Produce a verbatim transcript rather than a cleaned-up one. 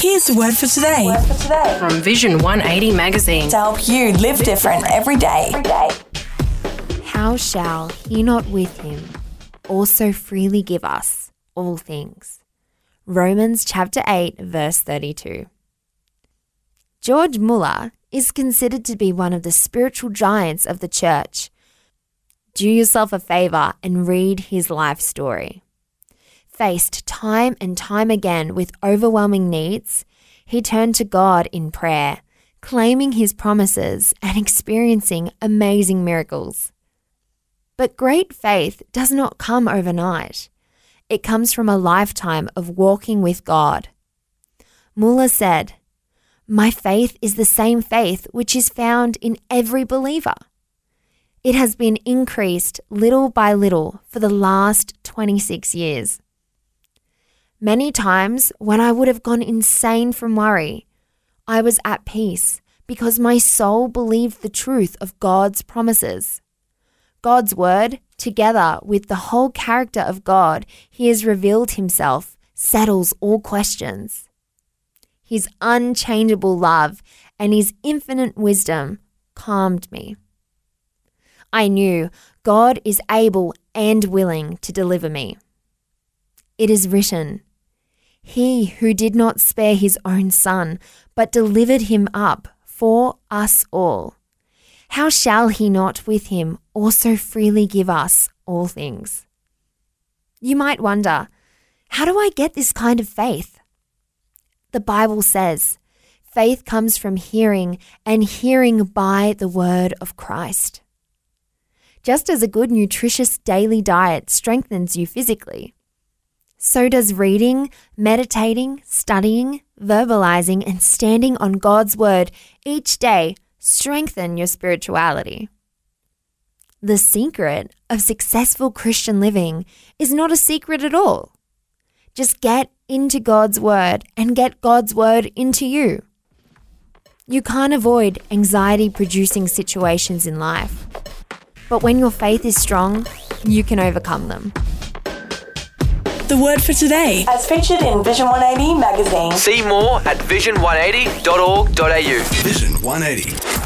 Here's the word for today. Word for today. From Vision one eighty magazine. To help you live different every day. Every day. How shall he not with him also freely give us all things? Romans chapter eight, verse thirty-two. George Muller is considered to be one of the spiritual giants of the church. Do yourself a favour and read his life story. Faced time and time again with overwhelming needs, he turned to God in prayer, claiming his promises and experiencing amazing miracles. But great faith does not come overnight. It comes from a lifetime of walking with God. Muller said, "My faith is the same faith which is found in every believer. It has been increased little by little for the last twenty-six years. Many times when I would have gone insane from worry, I was at peace because my soul believed the truth of God's promises. God's word, together with the whole character of God he has revealed himself, settles all questions. His unchangeable love and his infinite wisdom calmed me. I knew God is able and willing to deliver me. It is written, 'He who did not spare his own son, but delivered him up for us all, how shall he not with him also freely give us all things?'" You might wonder, how do I get this kind of faith? The Bible says, faith comes from hearing, and hearing by the word of Christ. Just as a good nutritious daily diet strengthens you physically, so does reading, meditating, studying, verbalizing, and standing on God's word each day strengthen your spirituality. The secret of successful Christian living is not a secret at all. Just get into God's word and get God's word into you. You can't avoid anxiety-producing situations in life, but when your faith is strong, you can overcome them. The word for today. As featured in Vision one eighty magazine. See more at vision one eighty dot org dot a u. Vision one eighty.